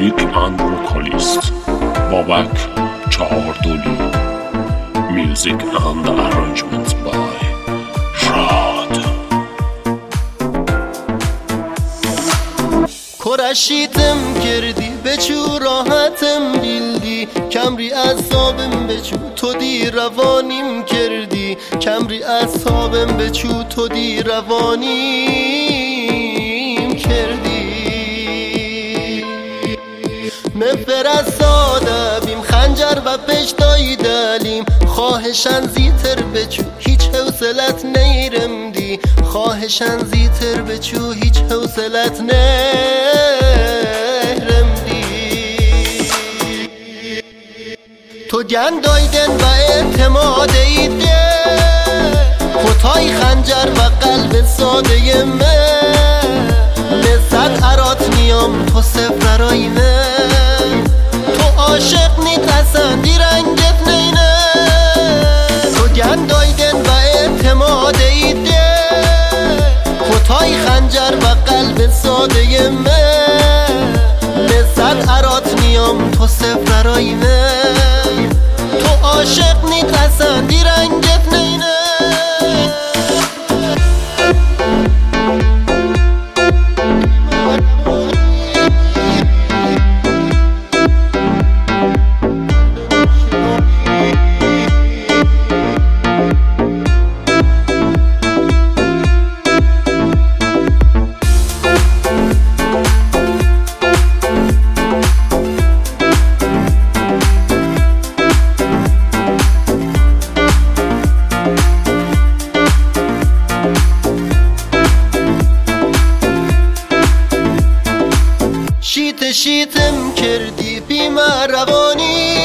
لیریک اند وکالیست بابک چهاردولی. میوزیک اند ارنجمنت بای راد. کرشیتم کردی بچو راحتم بیلدی، کمری اعصابم بچو تو دی روانیم کردی، کمری اعصابم بچو تو دی روانیم کردی. من فرستاده بیم خنجر و پشتای دلیم، خواهشن زیتر بچو هیچ حوصلت نیرم دی، خواهشن زیتر بچو هیچ حوصلت نیرم دی. تو گندایدن و اعتماد ایده، خطای خنجر و قلب ساده من، لذت ارات نیام تو سفرای من، تو عاشق نیتسندی رنگت نینه. تو گندایدن و اعتماد ایده، خطای خنجر و قلب ساده من، لذت ارات نیام تو سفرای من، تو عاشق نیتسندی رنگت نینه. شیتم کردی بیم روانی،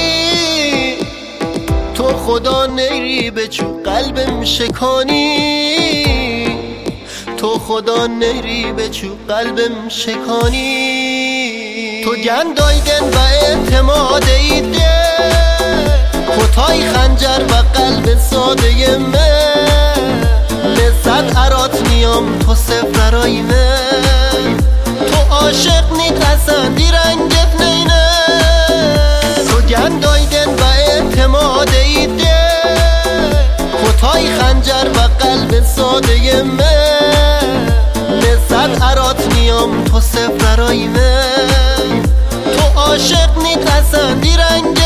تو خدا نیری بچو قلبم شکانی، تو خدا نیری بچو قلبم شکانی. تو گندایدن و اعتماد ایده، خطای خنجر و قلب ساده من، لذت ارات نیام تو سفرای من، تو عاشق نیتسندی رنگت نینه. تو گندایدن و اعتماد ایده، خطای خنجر و قلب ساده من، لذت ارات نیام تو سفرای من، تو عاشق نیتسندی رنگت